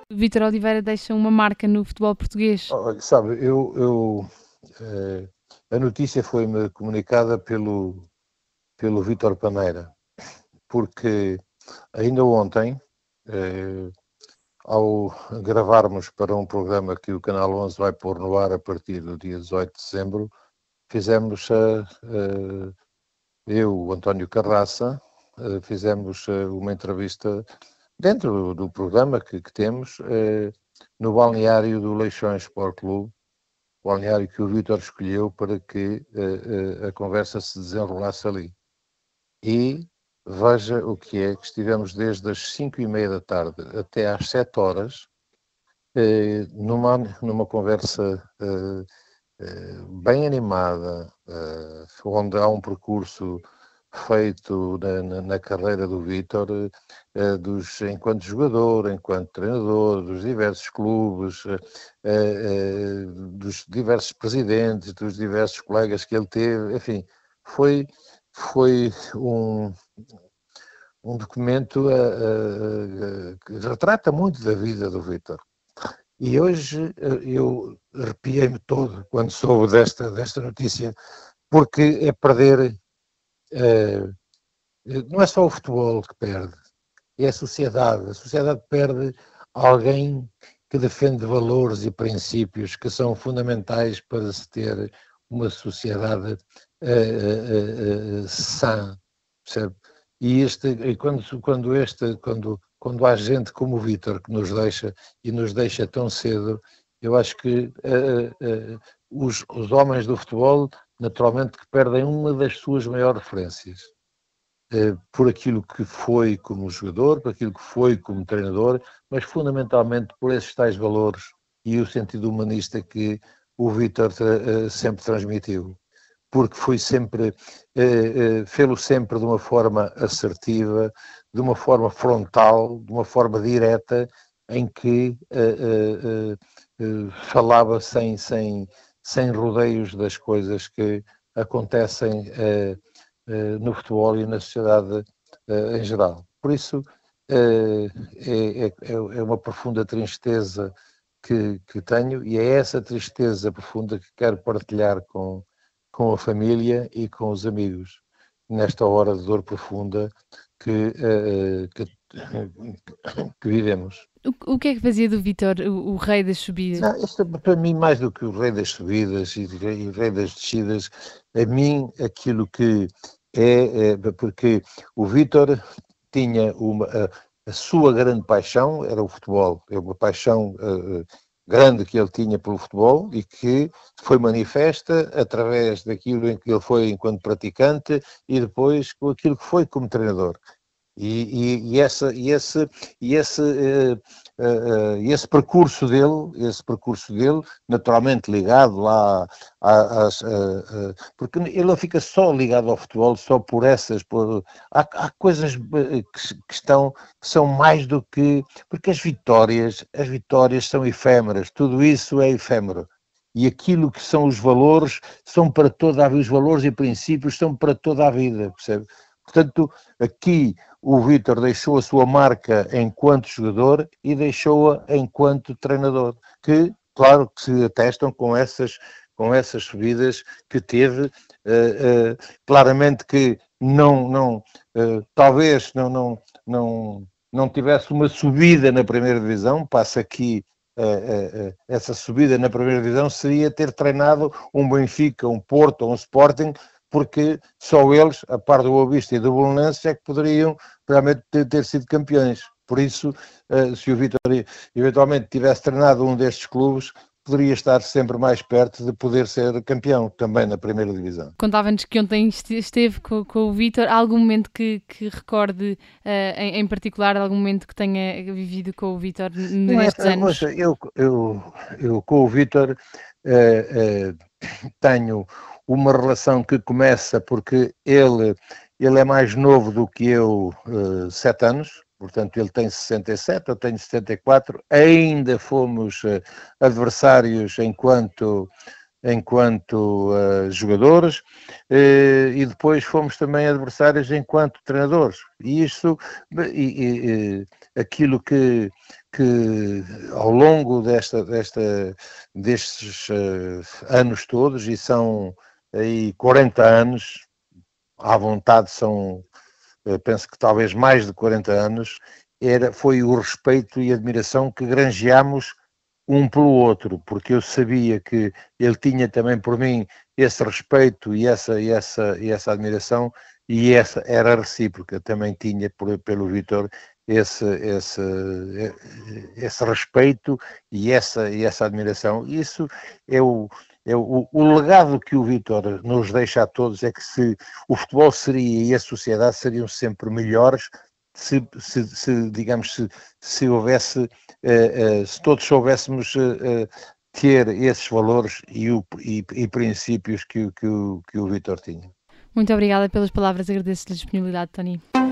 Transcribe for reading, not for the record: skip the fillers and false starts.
Vítor Oliveira deixa uma marca no futebol português? Olha, sabe, a notícia foi-me comunicada pelo Vítor Paneira, porque ainda ontem, ao gravarmos para um programa que o Canal 11 vai pôr no ar a partir do dia 18 de dezembro, fizemos, eu, o António Carraça, fizemos uma entrevista dentro do programa que temos, no balneário do Leixões Sport Clube, balneário que o Vítor escolheu para que a conversa se desenrolasse ali. E veja o que estivemos desde as 5h30 da tarde até às 7 horas, numa conversa bem animada, onde há um percurso feito na carreira do Vítor, enquanto jogador, enquanto treinador, dos diversos clubes, dos diversos presidentes, dos diversos colegas que ele teve, enfim, foi um documento que retrata muito da vida do Vítor. E hoje eu arrepiei-me todo quando soube desta notícia, porque é perder. Não é só o futebol que perde, é a sociedade. A sociedade perde alguém que defende valores e princípios que são fundamentais para se ter uma sociedade sã, percebe? E quando há gente como o Vítor que nos deixa e nos deixa tão cedo, eu acho que os homens do futebol, naturalmente, que perdem uma das suas maiores referências por aquilo que foi como jogador, por aquilo que foi como treinador, mas fundamentalmente por esses tais valores e o sentido humanista que o Vítor sempre transmitiu. Porque foi sempre, fê-lo sempre de uma forma assertiva, de uma forma frontal, de uma forma direta, em que falava sem rodeios das coisas que acontecem no futebol e na sociedade em geral. Por isso, é uma profunda tristeza que tenho, e é essa tristeza profunda que quero partilhar com a família e com os amigos, nesta hora de dor profunda que vivemos. O que é que fazia do Vítor o rei das subidas? Não, isto para mim, mais do que o rei das subidas e rei das descidas, a mim aquilo que porque o Vítor tinha a sua grande paixão, era o futebol, é uma paixão grande que ele tinha pelo futebol e que foi manifesta através daquilo em que ele foi enquanto praticante e depois com aquilo que foi como treinador. E esse percurso dele, naturalmente ligado lá porque ele não fica só ligado ao futebol, só por há coisas que são mais do que, porque as vitórias são efêmeras, tudo isso é efêmero. E aquilo que são os valores, são para toda a vida, os valores e princípios são para toda a vida, percebe? Portanto, aqui o Vítor deixou a sua marca enquanto jogador e deixou-a enquanto treinador, que, claro, que se atestam com essas subidas que teve, claramente que talvez não tivesse uma subida na primeira divisão, passa aqui essa subida na primeira divisão seria ter treinado um Benfica, um Porto ou um Sporting, porque só eles, a par do Boa Vista e do Belenenses, é que poderiam realmente ter sido campeões. Por isso, se o Vítor eventualmente tivesse treinado um destes clubes, poderia estar sempre mais perto de poder ser campeão, também na primeira divisão. Contava-nos que ontem esteve com o Vítor. Há algum momento que recorde, em particular, algum momento que tenha vivido com o Vítor nestes anos? Eu com o Vítor tenho uma relação que começa porque ele é mais novo do que eu, 7 anos, portanto ele tem 67, eu tenho 74, ainda fomos adversários enquanto enquanto jogadores, e depois fomos também adversários enquanto treinadores. E isso, aquilo que ao longo destes anos todos, e são aí 40 anos, à vontade são, penso que talvez mais de 40 anos, foi o respeito e admiração que granjeámos um pelo outro, porque eu sabia que ele tinha também por mim esse respeito e essa admiração, e essa era recíproca, também tinha pelo Vítor esse respeito e essa admiração. Isso o legado que o Vítor nos deixa a todos, é que se o futebol seria e a sociedade seriam sempre melhores digamos, se houvesse, se todos soubéssemos ter esses valores e princípios que o Vítor tinha. Muito obrigada pelas palavras, agradeço-lhe a disponibilidade, Tony.